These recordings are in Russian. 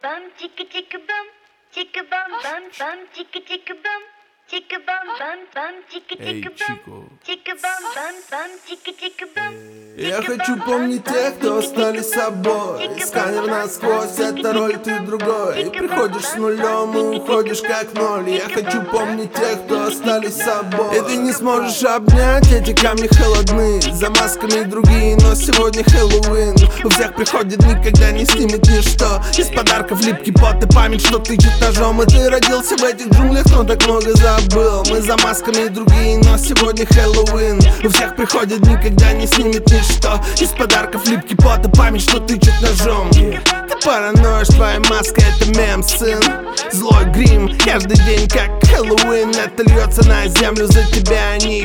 bum, chicka chicka bum, chicka bum, bum, bum, chicka chicka bum, chicka bum, bum, bum, chicka chicka bum, chicka bum, bum, bum, chicka chicka bum. Я хочу помнить тех, кто остались собой. Сканер насквозь, это роль, ты другой. Приходишь с нулем и уходишь как ноль. Я хочу помнить тех, кто остались собой. И ты не сможешь обнять, эти камни холодны. За масками другие, но сегодня Хэллоуин. У всех приходит дни, когда не снимет ничто. Из подарков липкий пот и память, что тычет ножом. И ты родился в этих джунглях, но так много забыл. Мы за масками другие, но сегодня Хэллоуин. У всех приходят дни, когда не снимет ничто. Из подарков липкий пот и память, что тычет ножом. Ты параноишь, твоя маска это мем, сын. Злой грим, каждый день как Хэллоуин. Это льется на землю за тебя, они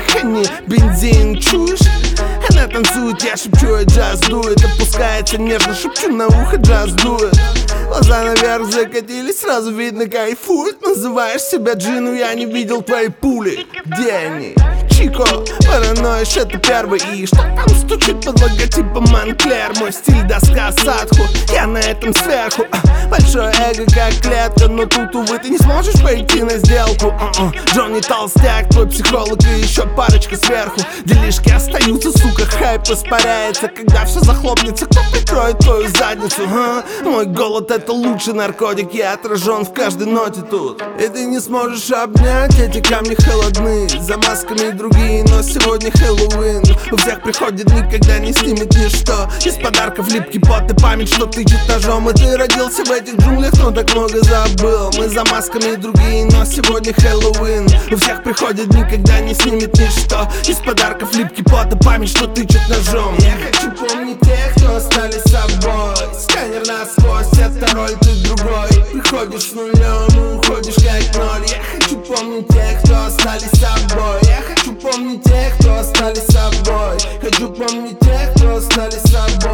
бензин, чуешь? Она танцует, я шепчу, и джаз дует. Опускается нежно, шепчу на ухо, джаз дует. Глаза наверх закатились, сразу видно, кайфует. Называешь себя Джину, я не видел твои пули. Где они? Чико, параноишь, это первый. И что там стучит под логотипом Монклер? Мой стиль доска садху, я на этом сверху. Большое эго как клетка, но тут, увы, ты не сможешь пойти на сделку. Джонни Толстяк, твой психолог и еще парочка сверху. Делишки остаются, сука, хайп испаряется. Когда все захлопнется, кто прикроет твою задницу? Мой голод это лучший наркотик, я отражен в каждой ноте тут. И ты не сможешь обнять, эти камни холодны. За масками другие, но сегодня Хэллоуин. У всех приходит дни, когда не снимет ничто. Из подарков липкий пот и память, что тычет ножом. И ты родился в этих джунглях, но так много забыл. Мы за масками другие, но сегодня Хэллоуин. У всех приходят дни, когда не снимет ничто. Из подарков липкий пот и память, что тычет ножом. Я хочу помнить тех, кто остались собой. Сканер насквозь, это роль, ты другой. Приходишь с нулем и уходишь как ноль. Я хочу помнить тех, кто остались собой. Я хочу помнить тех, кто остались собой. Хочу помнить тех, кто остались собой.